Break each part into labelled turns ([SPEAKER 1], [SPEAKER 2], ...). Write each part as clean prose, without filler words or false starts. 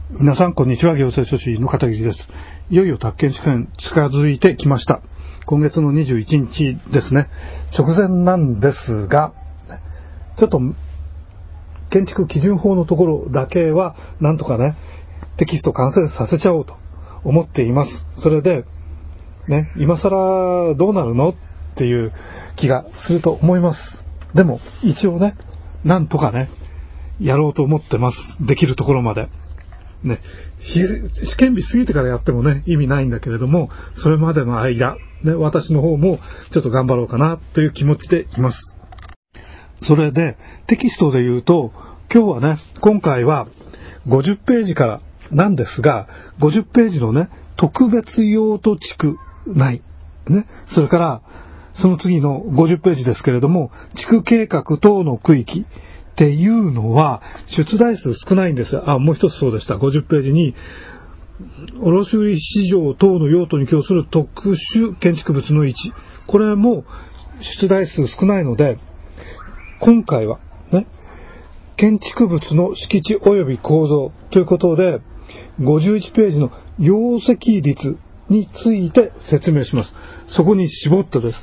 [SPEAKER 1] 皆さんこんにちは。行政書士の片桐です。いよいよ宅建試験近づいてきました。今月の21日ですね。直前なんですが、ちょっと建築基準法のところだけはなんとかね、テキスト完成させちゃおうと思っています。それでね、今更どうなるのっていう気がすると思います。でも一応ね、なんとかね、やろうと思ってます。できるところまで。ね、試験日過ぎてからやってもね、意味ないんだけれども、それまでの間、ね、私の方もちょっと頑張ろうかなという気持ちでいます。それで、テキストで言うと、今回は50ページからなんですが、50ページのね、特別用途地区内、ね、それから、その次の50ページですけれども、地区計画等の区域、っていうのは出題数少ないんですよ。もう一つそうでした。50ページに卸売市場等の用途に供する特殊建築物の位置。これも出題数少ないので、今回はね、建築物の敷地及び構造ということで、51ページの容積率について説明します。そこに絞ってです。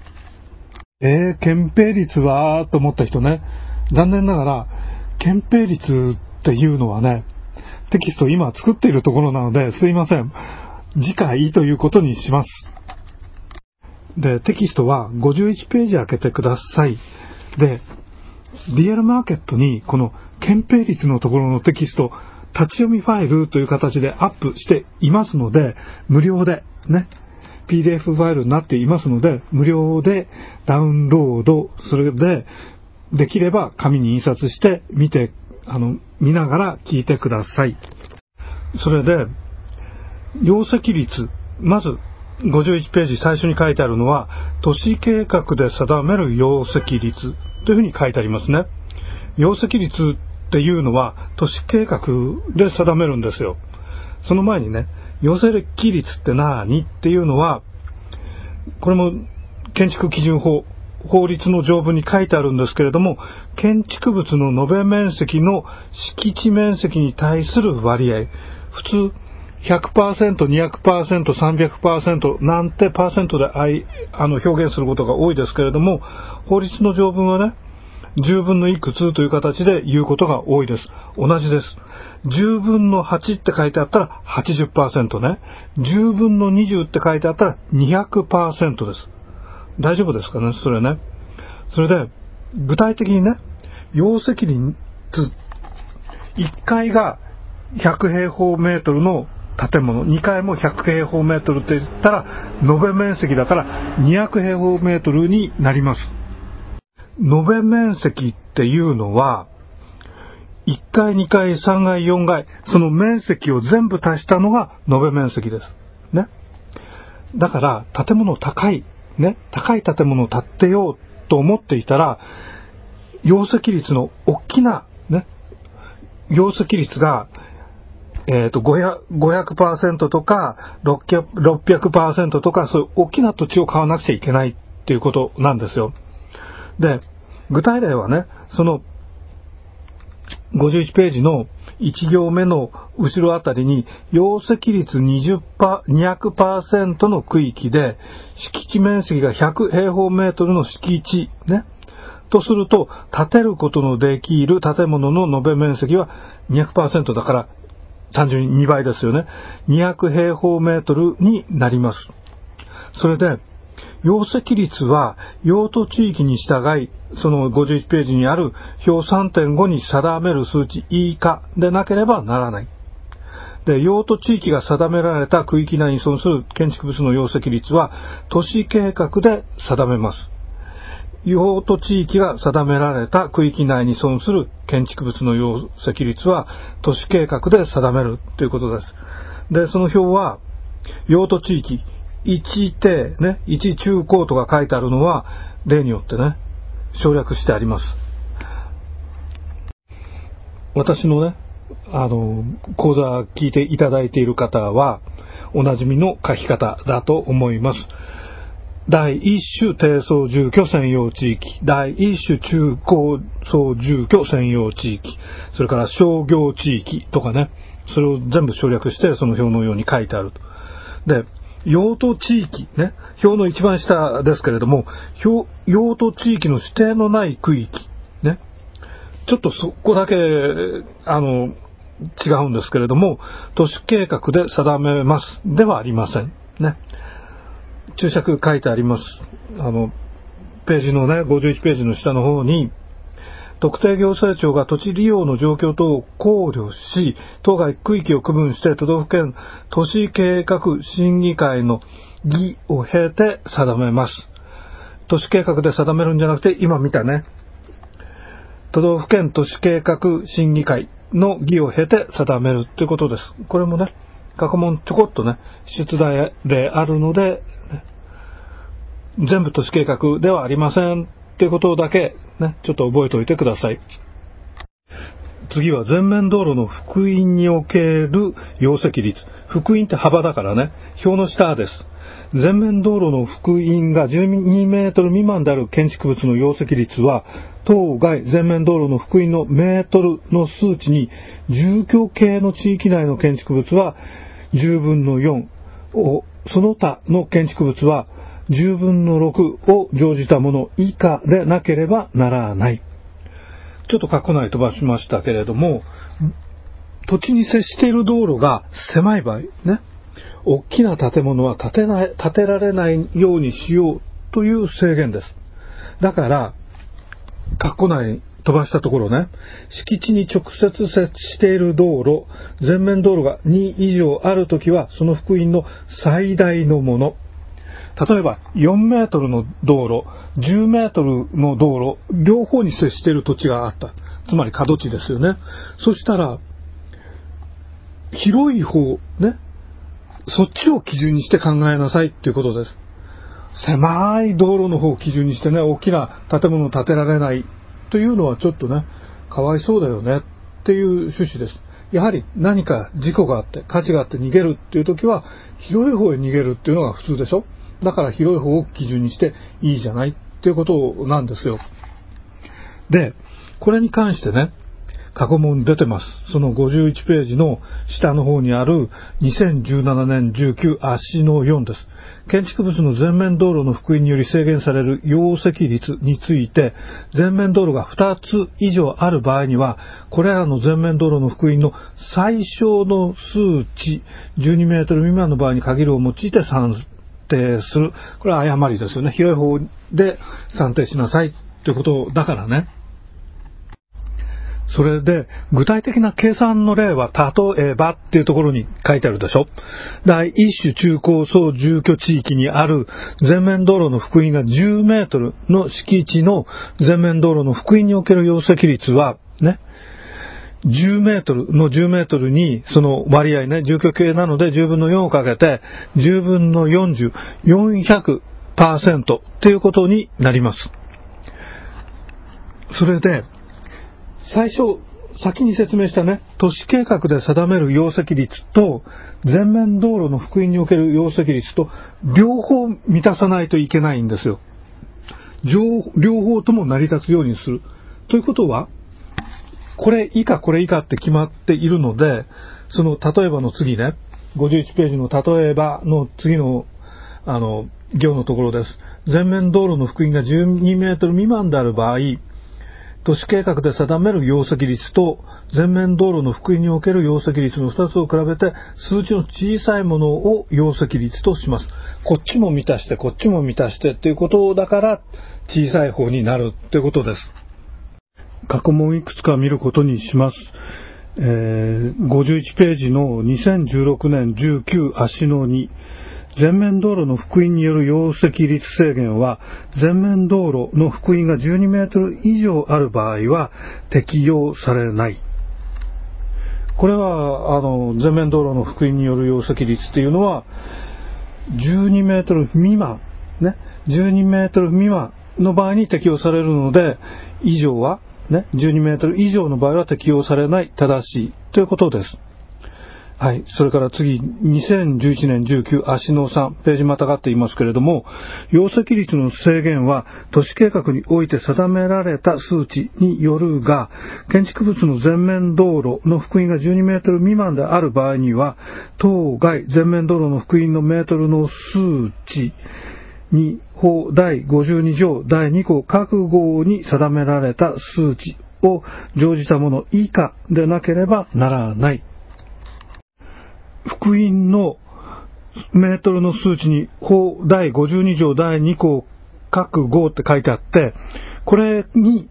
[SPEAKER 1] 建蔽率はと思った人ね、残念ながら、建蔽率っていうのはね、テキストを今作っているところなので、すいません。次回ということにします。で、テキストは51ページ開けてください。で、リアルマーケットにこの建蔽率のところのテキスト、立ち読みファイルという形でアップしていますので、無料でね、PDF ファイルになっていますので、無料でダウンロード、それで、できれば紙に印刷して見ながら聞いてください。それで、容積率。まず、51ページ最初に書いてあるのは、都市計画で定める容積率というふうに書いてありますね。容積率っていうのは、都市計画で定めるんですよ。その前にね、容積率って何っていうのは、これも建築基準法、法律の条文に書いてあるんですけれども、建築物の延べ面積の敷地面積に対する割合、普通 100%、200%、300% なんてパーセントで表現することが多いですけれども、法律の条文はね、10分のいくつという形で言うことが多いです。同じです。10分の8って書いてあったら 80% ね。10分の20って書いてあったら 200% です。大丈夫ですかね、それね。それで、具体的にね、容積率、1階が100平方メートルの建物、2階も100平方メートルって言ったら、延べ面積だから200平方メートルになります。延べ面積っていうのは、1階、2階、3階、4階、その面積を全部足したのが延べ面積です。ね。だから、建物高い建物を建てようと思っていたら、容積率の大きな、ね、容積率が、500% とか、600% とか、そういう大きな土地を買わなくちゃいけないっていうことなんですよ。で、具体例はね、その、51ページの1行目の後ろあたりに、容積率200% の区域で、敷地面積が100平方メートルの敷地、ね。とすると、建てることのできる建物の延べ面積は 200% だから、単純に2倍ですよね。200平方メートルになります。それで、容積率は用途地域に従い、その51ページにある表 3.5 に定める数値以下でなければならない。で、用途地域が定められた区域内に存する建築物の容積率は都市計画で定めます。用途地域が定められた区域内に存する建築物の容積率は都市計画で定めるということです。で、その表は用途地域1低、ね、1中高とか書いてあるのは例によってね、省略してあります。私のね、講座聞いていただいている方はおなじみの書き方だと思います。第一種低層住居専用地域、第一種中高層住居専用地域、それから商業地域とかね、 それを全部省略してその表のように書いてあると。で、用途地域ね、表の一番下ですけれども、用途地域の指定のない区域ね、ちょっとそこだけ違うんですけれども、都市計画で定めますではありませんね。注釈書いてあります。ページのね、51ページの下の方に、特定行政庁が土地利用の状況等を考慮し、当該区域を区分して都道府県都市計画審議会の議を経て定めます。都市計画で定めるんじゃなくて、今見たね、都道府県都市計画審議会の議を経て定めるということです。これもね、過去問ちょこっとね、出題例あるので、全部都市計画ではありませんっていうことだけね、ちょっと覚えておいてください。次は全面道路の幅員における容積率。幅員って幅だからね、表の下です。全面道路の幅員が12メートル未満である建築物の容積率は、当該全面道路の幅員のメートルの数値に、住居系の地域内の建築物は10分の4を、その他の建築物は10分の6を乗じたもの以下でなければならない。ちょっと括弧内飛ばしましたけれども、土地に接している道路が狭い場合ね、大きな建物は建てられないようにしようという制限です。だから、括弧内飛ばしたところね、敷地に直接接している道路、全面道路が2以上あるときは、その幅員の最大のもの。例えば、4メートルの道路、10メートルの道路、両方に接している土地があった。つまり角地ですよね。そしたら、広い方、ね、そっちを基準にして考えなさいっていうことです。狭い道路の方を基準にしてね、大きな建物を建てられないというのはちょっとね、かわいそうだよねっていう趣旨です。やはり何か事故があって、火事があって逃げるっていう時は、広い方へ逃げるっていうのが普通でしょ。だから広い方を基準にしていいじゃないっていうことなんですよ。で、これに関してね、過去問出てます。その51ページの下の方にある2017年19足の4です。建築物の全面道路の幅員により制限される容積率について、全面道路が2つ以上ある場合には、これらの全面道路の幅員の最小の数値、12メートル未満の場合に限るを用いて算定する。これは誤りですよね。広い方で算定しなさいということだからね。それで、具体的な計算の例は、例えばっていうところに書いてあるでしょ。第一種中高層住居地域にある全面道路の幅員が10メートルの敷地の全面道路の幅員における容積率は、ね、10メートルの10メートルに、その割合ね、住居系なので10分の4をかけて、10分の40、400% っていうことになります。それで、先に説明したね、都市計画で定める容積率と、全面道路の幅員における容積率と、両方満たさないといけないんですよ。両方とも成り立つようにする。ということは、これ以下って決まっているので、その例えばの次ね、51ページの例えばの次の、行のところです。全面道路の幅員が12メートル未満である場合、都市計画で定める容積率と全面道路の幅員における容積率の2つを比べて数値の小さいものを容積率とします。こっちも満たしてこっちも満たしてっていうことだから小さい方になるっていうことです。過去問いくつか見ることにします。51ページの2016年19足の2。全面道路の幅員による容積率制限は、全面道路の幅員が12メートル以上ある場合は適用されない。これは、全面道路の幅員による容積率っていうのは、12メートル未満、ね、12メートル未満の場合に適用されるので、以上は、ね、12メートル以上の場合は適用されない、正しいということです。 はい。それから次、2011年19、足野さん、ページまたがっていますけれども、容積率の制限は都市計画において定められた数値によるが、建築物の全面道路の幅員が12メートル未満である場合には、当該全面道路の幅員のメートルの数値に法第52条第2項各号に定められた数値を乗じたもの以下でなければならない。幅員のメートルの数値に法第52条第2項各号って書いてあって、これに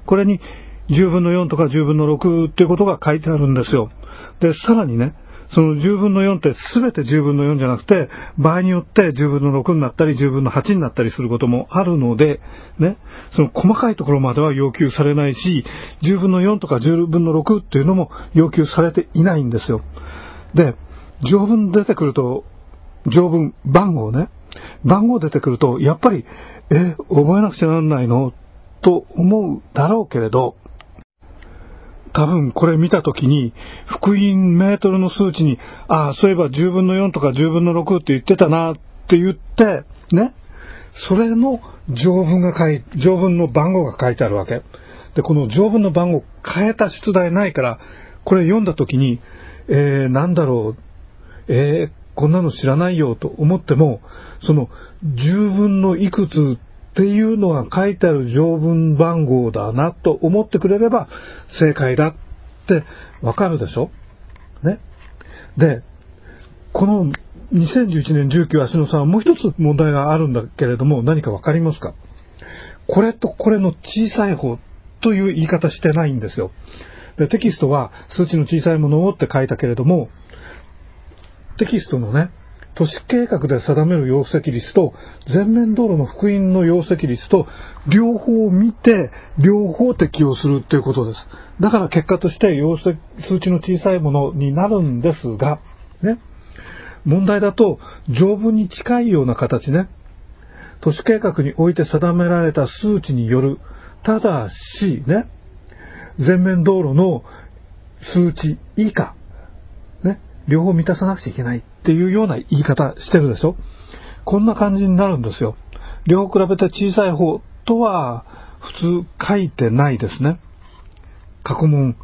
[SPEAKER 1] 10分の4とか10分の6っていうことが書いてあるんですよ。で、さらにね、その10分の4って全て10分の4じゃなくて、場合によって10分の6になったり10分の8になったりすることもあるので、ね、その細かいところまでは要求されないし、10分の4とか10分の6っていうのも要求されていないんですよ。で、条文出てくると、条文、番号出てくると、やっぱり、覚えなくちゃなんないのと思うだろうけれど、多分これ見たときに、幅員メートルの数値に、そういえば10分の4とか10分の6って言ってたなって言って、ね、それの条文の番号が書いてあるわけ。で、この条文の番号変えた出題ないから、これ読んだときに、なんだろう、こんなの知らないよと思っても、その10分のいくつっていうのが書いてある条文番号だなと思ってくれれば正解だってわかるでしょね。で、この2011年19足野さんはもう一つ問題があるんだけれども、何かわかりますか？これとこれの小さい方という言い方してないんですよ。で、テキストは数値の小さいものをって書いたけれども、テキストのね、都市計画で定める容積率と全面道路の幅員の容積率と両方を見て両方適用するっていうことです。だから結果として数値の小さいものになるんですが、ね、問題だと条文に近いような形ね、都市計画において定められた数値による、ただしね、全面道路の数値以下、ね、両方満たさなくちゃいけないっていうような言い方してるでしょ。こんな感じになるんですよ。両方比べて小さい方とは普通書いてないですね。過去問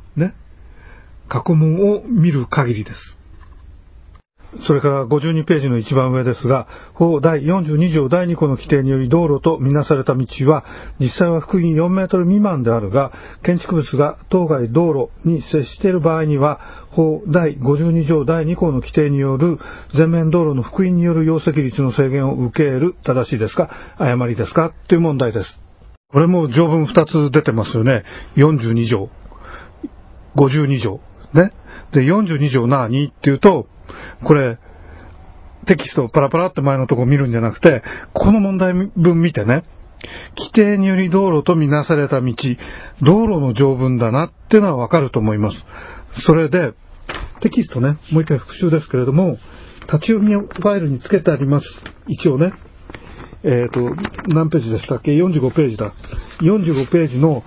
[SPEAKER 1] を見る限りです。それから52ページの一番上ですが、法第42条第2項の規定により道路とみなされた道は、実際は幅員4メートル未満であるが、建築物が当該道路に接している場合には、法第52条第2項の規定による全面道路の幅員による容積率の制限を受ける、正しいですか、誤りですかという問題です。これも条文2つ出てますよね。42条、52条。ね。で、42条何っていうと、これ、テキストをパラパラって前のところ見るんじゃなくて、この問題文見てね、規定により道路とみなされた道、道路の条文だなっていうのはわかると思います。それで、テキストね、もう一回復習ですけれども、立ち読みファイルにつけてあります。一応ね、何ページでしたっけ？ 45 ページだ。45ページの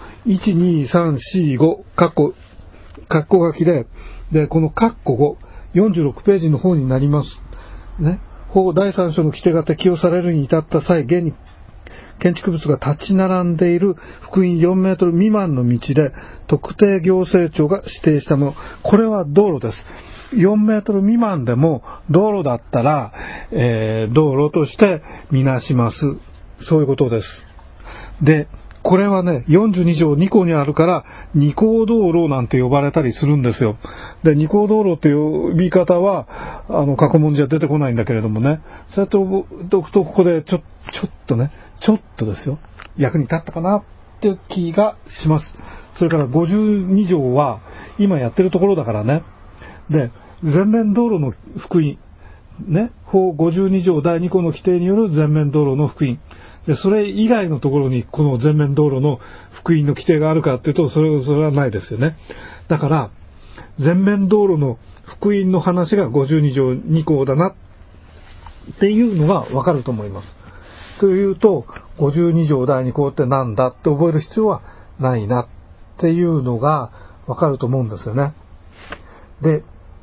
[SPEAKER 1] 1、2、3、4、5、カッコ書きで、このカッコ5、46ページの方になります。ね。法第3章の規定が適用されるに至った際、現に建築物が立ち並んでいる幅員4メートル未満の道で、特定行政庁が指定したもの。これは道路です。4メートル未満でも道路だったら、道路としてみなします。そういうことです。で、これはね、42条2項にあるから、二項道路なんて呼ばれたりするんですよ。で、二項道路っていう呼び方は、過去問じゃ出てこないんだけれどもね。そうやっておくと、ここでちょっとですよ。役に立ったかなっていう気がします。それから52条は、今やってるところだからね。で、全面道路の幅員。ね。法52条第2項の規定による全面道路の幅員。で、それ以外のところにこの全面道路の幅員の規定があるかっていうと、それはないですよね。だから、全面道路の幅員の話が52条2項だなっていうのがわかると思います。というと、52条第2項ってなんだって覚える必要はないなっていうのがわかると思うんですよね。で、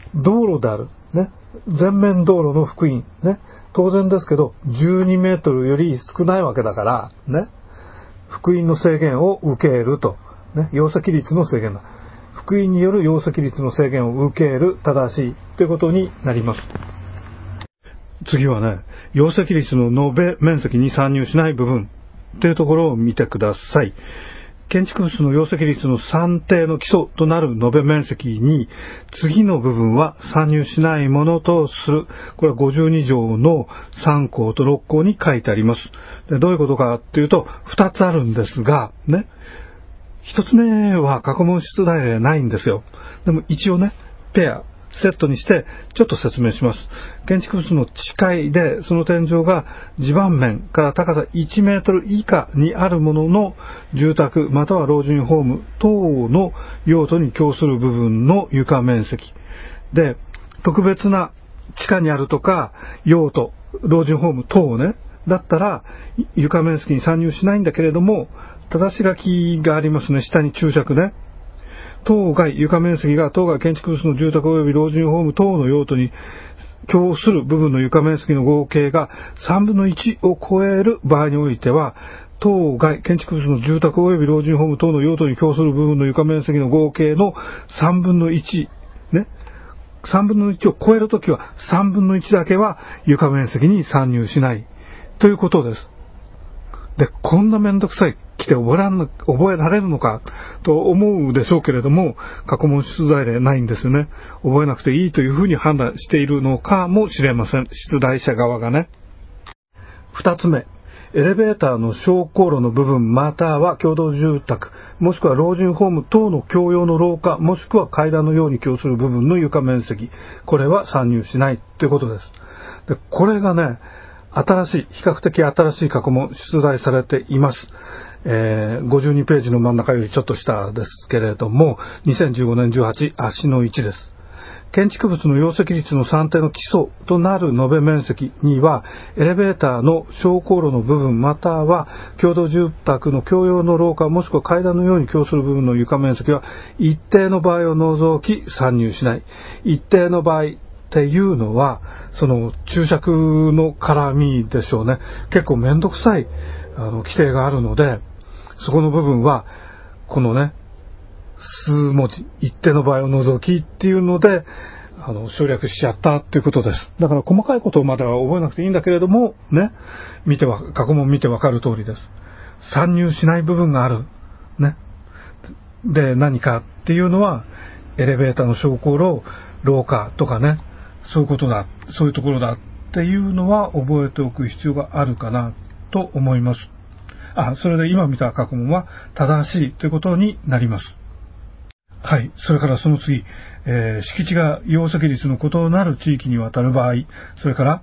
[SPEAKER 1] 道路である。ね。全面道路の幅員。ね。当然ですけど、12メートルより少ないわけだから、ね。幅員の制限を受けると。ね。容積率の制限だ。幅員による容積率の制限を受ける正しいということになります。次はね、容積率の延べ面積に算入しない部分というところを見てください。建築物の容積率の算定の基礎となる延べ面積に次の部分は算入しないものとする。これは52条の3項と6項に書いてあります。で、どういうことかというと2つあるんですが、ね。1つ目は過去問出題例ないんですよ。でも一応ね、ペア、セットにしてちょっと説明します。建築物の地階でその天井が地盤面から高さ1メートル以下にあるものの住宅または老人ホーム等の用途に供する部分の床面積で、特別な地下にあるとか用途、老人ホーム等ね、だったら床面積に算入しないんだけれども、正し書きがありますね。下に注釈ね。当該床面積が当該建築物の住宅及び老人ホーム等の用途に供する部分の床面積の合計が3分の1を超える場合においては、当該建築物の住宅及び老人ホーム等の用途に供する部分の床面積の合計の3分の1、ね。3分の1を超えるときは3分の1だけは床面積に算入しないということです。で、こんなめんどくさい来て覚えられるのかと思うでしょうけれども、過去問出題例ないんですよね。覚えなくていいというふうに判断しているのかもしれません。出題者側がね。二つ目、エレベーターの昇降路の部分または共同住宅もしくは老人ホーム等の共用の廊下もしくは階段のように供する部分の床面積、これは算入しないということです。で、これがね、比較的新しい過去問出題されています。52ページの真ん中よりちょっと下ですけれども、2015年18足の1です。建築物の容積率の算定の基礎となる延べ面積には、エレベーターの昇降路の部分または共同住宅の共用の廊下もしくは階段のように供する部分の床面積は一定の場合を除き算入しない。一定の場合っていうのは、その注釈の絡みでしょうね。結構めんどくさい規定があるので、そこの部分はこのね、数文字一定の場合を除きっていうので省略しちゃったっていうことです。だから細かいことまでは覚えなくていいんだけれどもね、過去問見てわかる通りです。算入しない部分があるね。で、何かっていうのはエレベーターの昇降路、廊下とかね、そういうことだ、そういうところだっていうのは覚えておく必要があるかなと思います。それで今見た過去問は正しいということになります。はい。それからその次、敷地が容積率の異なる地域にわたる場合、それから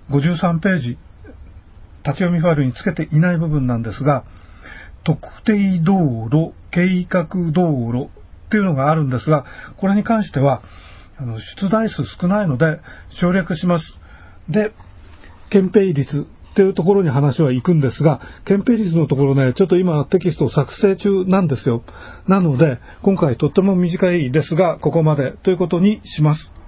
[SPEAKER 1] 53ページ、立ち読みファイルにつけていない部分なんですが、特定道路、計画道路っていうのがあるんですが、これに関しては、出題数少ないので省略します。で、憲兵率っていうところに話は行くんですが、憲兵率のところね、ちょっと今テキストを作成中なんですよ。なので、今回とっても短いですが、ここまでということにします。